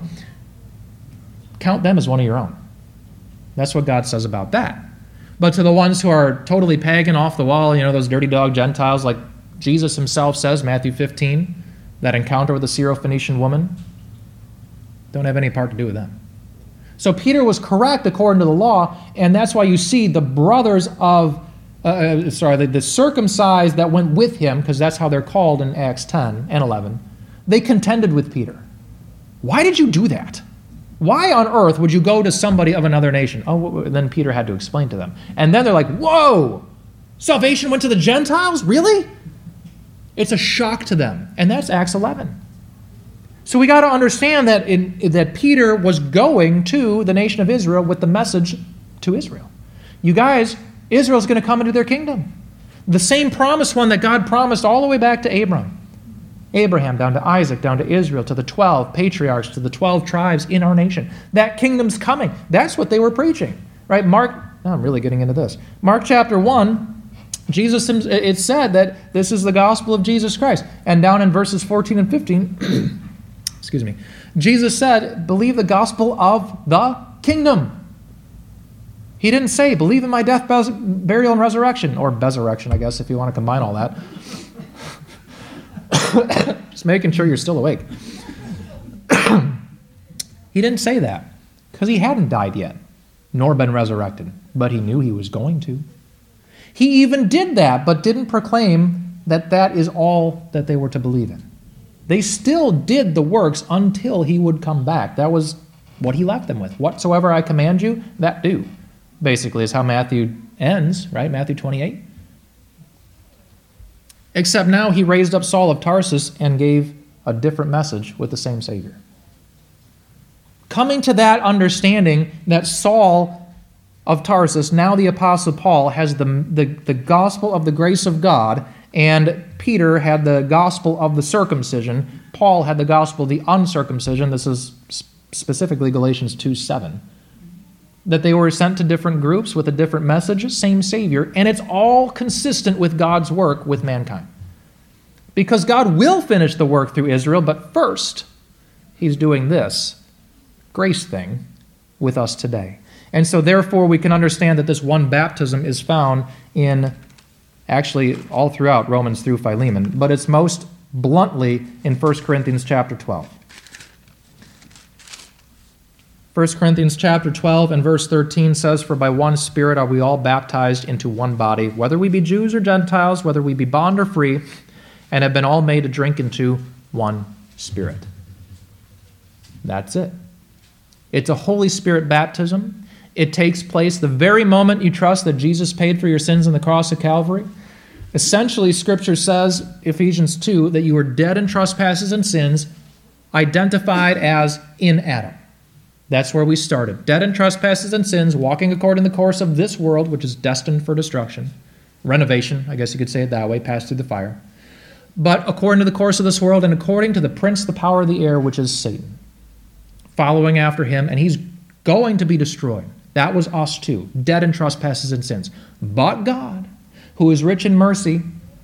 count them as one of your own. That's what God says about that. But to the ones who are totally pagan, off the wall, those dirty dog Gentiles, like Jesus himself says, Matthew 15, that encounter with the Syrophoenician woman, don't have any part to do with them. So Peter was correct according to the law, and that's why you see the brothers of, the circumcised that went with him, because that's how they're called in Acts 10 and 11, they contended with Peter. Why did you do that? Why on earth would you go to somebody of another nation? Oh, then Peter had to explain to them. And then they're like, whoa, salvation went to the Gentiles? Really? It's a shock to them. And that's Acts 11. So we got to understand that Peter was going to the nation of Israel with the message to Israel. You guys, Israel's going to come into their kingdom. The same promised one that God promised all the way back to Abraham, down to Isaac, down to Israel, to the 12 patriarchs, to the 12 tribes in our nation. That kingdom's coming. That's what they were preaching. Right? I'm really getting into this. Mark chapter 1, it said that this is the gospel of Jesus Christ. And down in verses 14 and 15, excuse me, Jesus said, believe the gospel of the kingdom. He didn't say, believe in my death, burial, and resurrection, or besurrection, I guess, if you want to combine all that. Just making sure you're still awake. He didn't say that because he hadn't died yet, nor been resurrected, but he knew he was going to. He even did that, but didn't proclaim that that is all that they were to believe in. They still did the works until he would come back. That was what he left them with. Whatsoever I command you, that do. Basically is how Matthew ends, right? Matthew 28. Except now he raised up Saul of Tarsus and gave a different message with the same Savior. Coming to that understanding that Saul of Tarsus, now the Apostle Paul, has the gospel of the grace of God, and Peter had the gospel of the circumcision. Paul had the gospel of the uncircumcision. This is specifically Galatians 2:7. That they were sent to different groups with a different message, same Savior, and it's all consistent with God's work with mankind. Because God will finish the work through Israel, but first, he's doing this grace thing with us today. And so therefore we can understand that this one baptism is found in, actually all throughout Romans through Philemon, but it's most bluntly in 1 Corinthians chapter 12. 1 Corinthians chapter 12 and verse 13 says, for by one Spirit are we all baptized into one body, whether we be Jews or Gentiles, whether we be bond or free, and have been all made to drink into one Spirit. That's it. It's a Holy Spirit baptism. It takes place the very moment you trust that Jesus paid for your sins on the cross of Calvary. Essentially, Scripture says, Ephesians 2, that you were dead in trespasses and sins, identified as in Adam. That's where we started. Dead in trespasses and sins, walking according to the course of this world, which is destined for destruction. Renovation, I guess you could say it that way, passed through the fire. But according to the course of this world and according to the prince, the power of the air, which is Satan. Following after him, and he's going to be destroyed. That was us too, dead in trespasses and sins. But God, who is rich in mercy,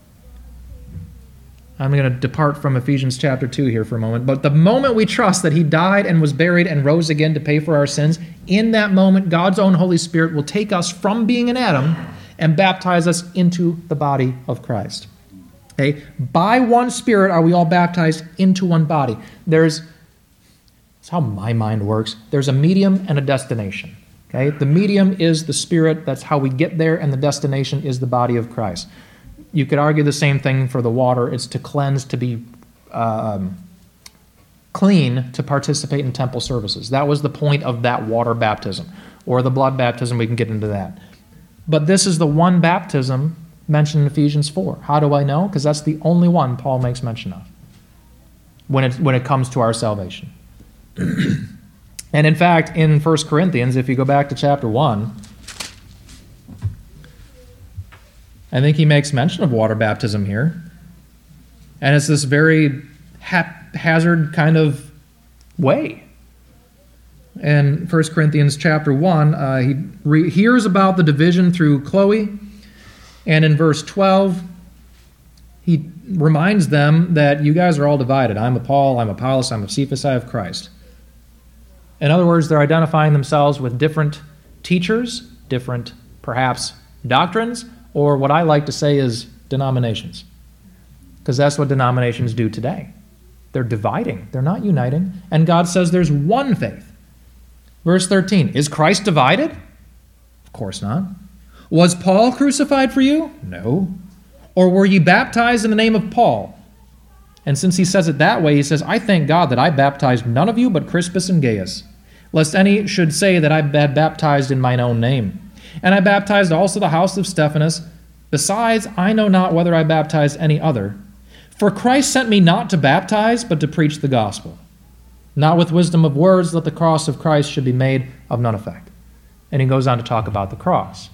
I'm going to depart from Ephesians chapter 2 here for a moment, but the moment we trust that he died and was buried and rose again to pay for our sins, in that moment, God's own Holy Spirit will take us from being in Adam and baptize us into the body of Christ. Okay? By one Spirit are we all baptized into one body. That's how my mind works. There's a medium and a destination. Okay? The medium is the Spirit. That's how we get there, and the destination is the body of Christ. You could argue the same thing for the water. It's to cleanse, to be clean, to participate in temple services. That was the point of that water baptism. Or the blood baptism, we can get into that. But this is the one baptism mentioned in Ephesians 4. How do I know? Because that's the only one Paul makes mention of when it comes to our salvation. And in fact, in 1 Corinthians, if you go back to chapter 1, I think he makes mention of water baptism here. And it's this very haphazard kind of way. In 1 Corinthians chapter 1, he hears about the division through Chloe. And in verse 12, he reminds them that you guys are all divided. I'm of Paul, I'm of Apollos, I'm of Cephas, I of Christ. In other words, they're identifying themselves with different teachers, different, perhaps, doctrines, or what I like to say is denominations. Because that's what denominations do today. They're dividing. They're not uniting. And God says there's one faith. Verse 13, is Christ divided? Of course not. Was Paul crucified for you? No. Or were ye baptized in the name of Paul? And since he says it that way, he says, I thank God that I baptized none of you but Crispus and Gaius. lest any should say that I had baptized in mine own name. And I baptized also the house of Stephanas. Besides, I know not whether I baptized any other. For Christ sent me not to baptize, but to preach the gospel. Not with wisdom of words, that the cross of Christ should be made of none effect. And he goes on to talk about the cross.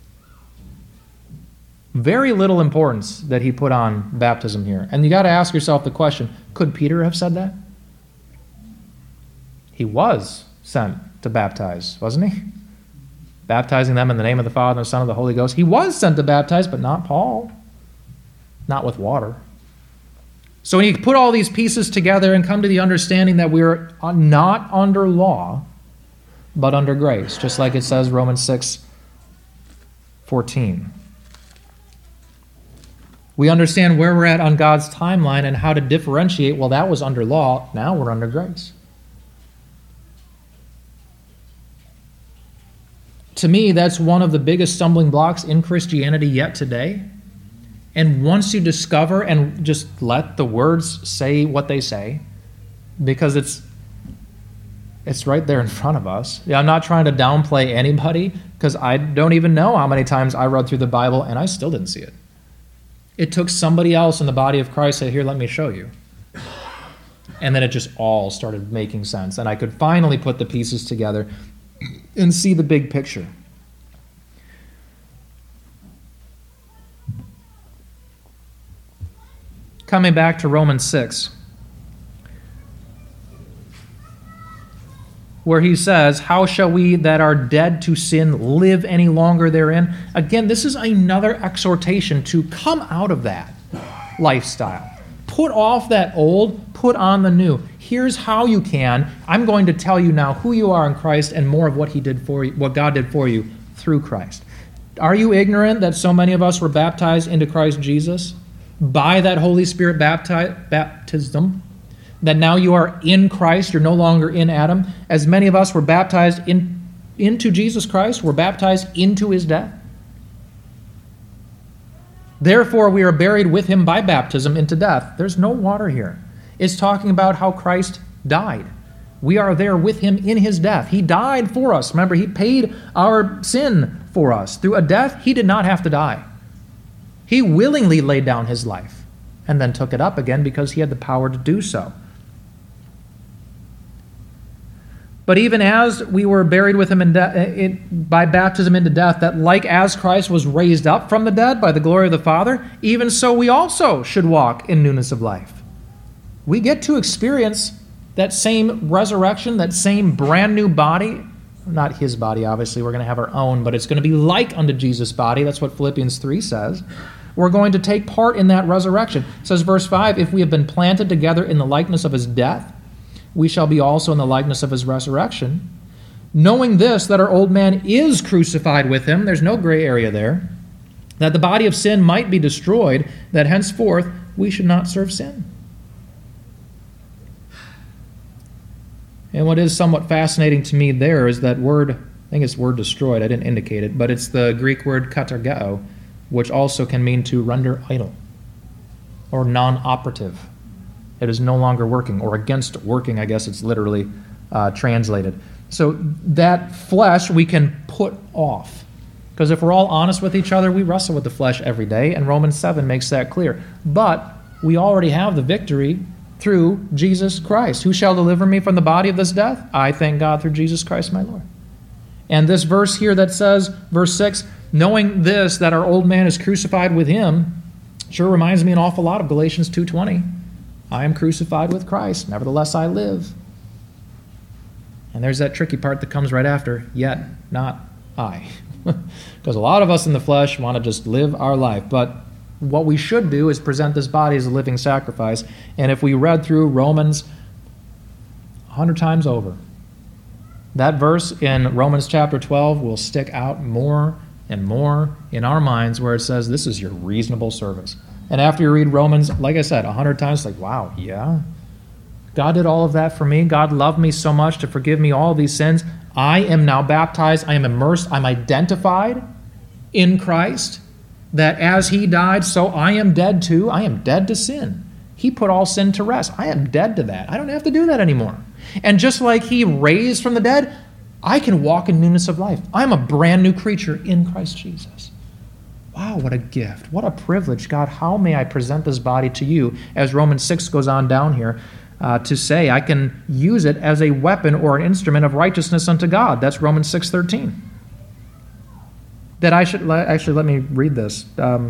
Very little importance that he put on baptism here. And you got to ask yourself the question, could Peter have said that? He was sent to baptize, wasn't he? Baptizing them in the name of the Father, and the Son, and the Holy Ghost. He was sent to baptize, but not Paul. Not with water. So when you put all these pieces together and come to the understanding that we're not under law, but under grace, just like it says Romans 6:14. We understand where we're at on God's timeline and how to differentiate, well, that was under law, now we're under grace. To me, that's one of the biggest stumbling blocks in Christianity yet today. And once you discover and just let the words say what they say, because it's right there in front of us. Yeah, I'm not trying to downplay anybody, because I don't even know how many times I read through the Bible and I still didn't see it. It took somebody else in the body of Christ to say, here, let me show you. And then it just all started making sense. And I could finally put the pieces together and see the big picture. Coming back to Romans 6, where he says, how shall we that are dead to sin live any longer therein? Again, this is another exhortation to come out of that lifestyle. Put off that old, put on the new. Here's how you can. I'm going to tell you now who you are in Christ and more of what He did for you, what God did for you through Christ. Are you ignorant that so many of us were baptized into Christ Jesus by that Holy Spirit baptism? That now you are in Christ, you're no longer in Adam. As many of us were baptized into Jesus Christ, were baptized into His death. Therefore, we are buried with Him by baptism into death. There's no water here. It's talking about how Christ died. We are there with Him in His death. He died for us. Remember, He paid our sin for us. Through a death He did not have to die. He willingly laid down His life and then took it up again because He had the power to do so. But even as we were buried with Him by baptism into death, that like as Christ was raised up from the dead by the glory of the Father, even so we also should walk in newness of life. We get to experience that same resurrection, that same brand new body. Not His body, obviously. We're going to have our own, but it's going to be like unto Jesus' body. That's what Philippians 3 says. We're going to take part in that resurrection. It says, verse 5, if we have been planted together in the likeness of His death, we shall be also in the likeness of His resurrection. Knowing this, that our old man is crucified with Him, there's no gray area there, that the body of sin might be destroyed, that henceforth we should not serve sin. And what is somewhat fascinating to me there is that word, I think it's word destroyed, I didn't indicate it, but it's the Greek word katargeo, which also can mean to render idle or non-operative. It is no longer working, or against working, I guess it's literally translated. So that flesh we can put off. Because if we're all honest with each other, we wrestle with the flesh every day, and Romans 7 makes that clear. But we already have the victory through Jesus Christ. Who shall deliver me from the body of this death? I thank God through Jesus Christ my Lord. And this verse here that says, verse 6, knowing this, that our old man is crucified with Him, sure reminds me an awful lot of Galatians 2:20. I am crucified with Christ, nevertheless I live. And there's that tricky part that comes right after, yet not I. Because a lot of us in the flesh want to just live our life. But what we should do is present this body as a living sacrifice. And if we read through Romans 100 times over, that verse in Romans chapter 12 will stick out more and more in our minds, where it says, this is your reasonable service. And after you read Romans, like I said, 100 times, like, wow, yeah. God did all of that for me. God loved me so much to forgive me all these sins. I am now baptized. I am immersed. I'm identified in Christ, that as He died, so I am dead too. I am dead to sin. He put all sin to rest. I am dead to that. I don't have to do that anymore. And just like he raised from the dead, I can walk in newness of life. I'm a brand new creature in Christ Jesus. Wow, what a gift. What a privilege. God, how may I present this body to you? As Romans 6 goes on down here to say, I can use it as a weapon or an instrument of righteousness unto God. That's Romans 6:13. That I should, actually, let me read this.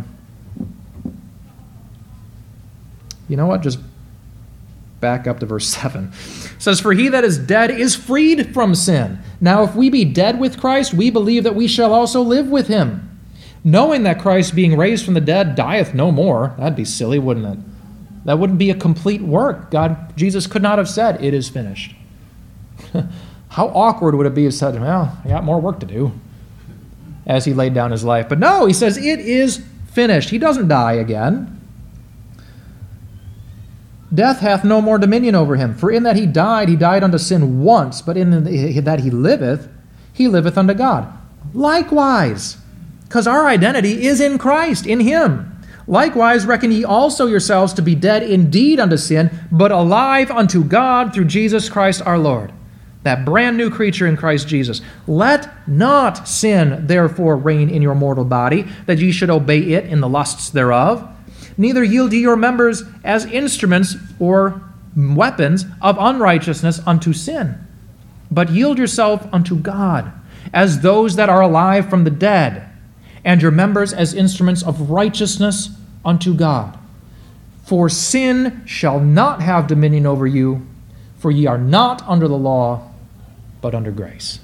You know what? Just back up to verse 7. It says, for he that is dead is freed from sin. Now if we be dead with Christ, we believe that we shall also live with him, knowing that Christ, being raised from the dead, dieth no more. That'd be silly, wouldn't it? That wouldn't be a complete work. Jesus could not have said, it is finished. How awkward would it be if he said, well, I got more work to do, as he laid down his life. But no, he says, it is finished. He doesn't die again. Death hath no more dominion over him. For in that he died unto sin once, but in that he liveth unto God. Likewise, because our identity is in Christ, in him. Likewise reckon ye also yourselves to be dead indeed unto sin, but alive unto God through Jesus Christ our Lord. That brand new creature in Christ Jesus. Let not sin therefore reign in your mortal body, that ye should obey it in the lusts thereof. Neither yield ye your members as instruments or weapons of unrighteousness unto sin, but yield yourself unto God as those that are alive from the dead, and your members as instruments of righteousness unto God. For sin shall not have dominion over you, for ye are not under the law, but under grace.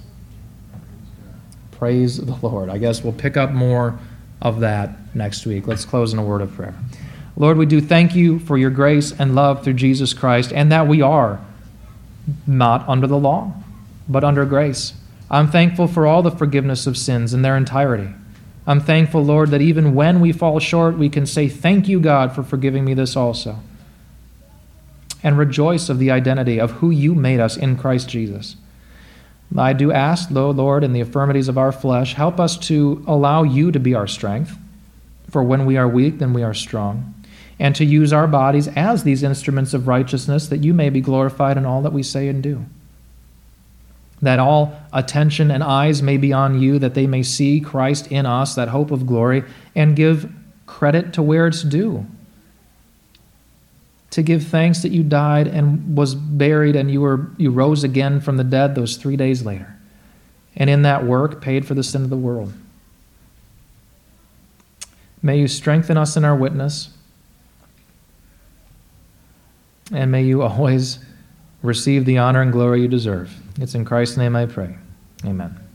Praise the Lord. I guess we'll pick up more of that next week. Let's close in a word of prayer. Lord, we do thank you for your grace and love through Jesus Christ, and that we are not under the law, but under grace. I'm thankful for all the forgiveness of sins in their entirety. I'm thankful, Lord, that even when we fall short, we can say, thank you, God, for forgiving me this also. And rejoice of the identity of who you made us in Christ Jesus. I do ask, though, Lord, in the infirmities of our flesh, help us to allow you to be our strength. For when we are weak, then we are strong. And to use our bodies as these instruments of righteousness, that you may be glorified in all that we say and do. That all attention and eyes may be on you, that they may see Christ in us, that hope of glory, and give credit to where it's due. To give thanks that you died and was buried, and you rose again from the dead those 3 days later. And in that work, paid for the sin of the world. May you strengthen us in our witness, and may you always receive the honor and glory you deserve. It's in Christ's name I pray. Amen.